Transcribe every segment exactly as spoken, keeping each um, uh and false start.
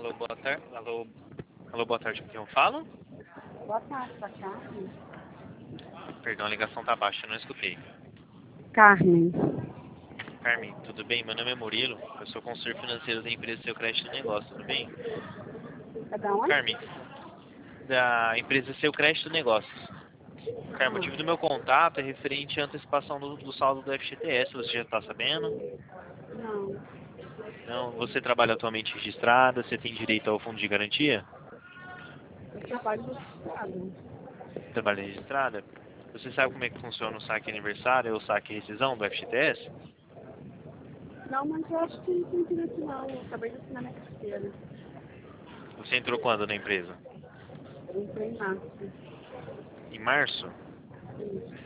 Alô, boa tarde. Alô, alô, boa tarde, com quem eu falo? Boa tarde, tá Carmen? Perdão, a ligação tá baixa, eu não escutei. Carmen. Carmen, tudo bem? Meu nome é Murilo, eu sou consultor financeiro da empresa Seu Crédito Negócio, tudo bem? É da onde? Carmen, da empresa Seu Crédito Negócios. Carmen, o motivo do meu contato é referente à antecipação do, do saldo do F G T S, você já está sabendo? Não. Não, você trabalha atualmente registrada, você tem direito ao fundo de garantia? Eu trabalho no estado. Trabalha registrada? Você sabe como é que funciona o saque aniversário ou o saque rescisão do F G T S? Não, mas eu acho que não tem direito não. Eu acabei de assinar minha carteira. Você entrou quando na empresa? Eu entrei em março. Em março? Isso.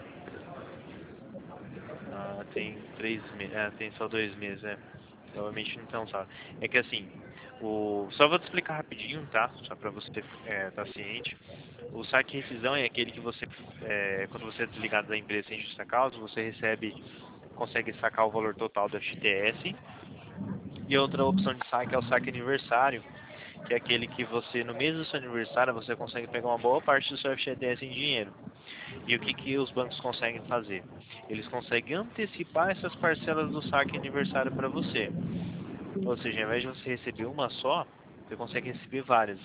Ah, tem três meses, é, tem só dois meses, é. Provavelmente não tão só. É que assim, o... só vou te explicar rapidinho, tá? Só pra você é, tá ciente. O saque rescisão é aquele que você, é, quando você é desligado da empresa sem justa causa, você recebe, consegue sacar o valor total do F G T S. E outra opção de saque é o saque aniversário, que é aquele que você, no mês do seu aniversário, você consegue pegar uma boa parte do seu F G T S em dinheiro. E o que, que os bancos conseguem fazer? Eles conseguem antecipar essas parcelas do saque aniversário para você. Ou seja, ao invés de você receber uma só, você consegue receber várias.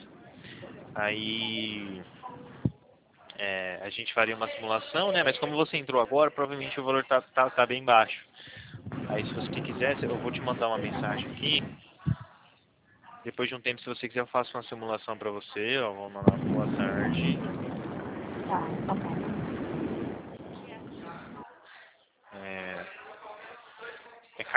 Aí é, a gente faria uma simulação, né? Mas como você entrou agora, provavelmente o valor tá, tá, tá bem baixo. Aí se você quiser, eu vou te mandar uma mensagem aqui. Depois de um tempo, se você quiser, eu faço uma simulação para você. Ó, vou mandar boa tarde. Tá, tá bom.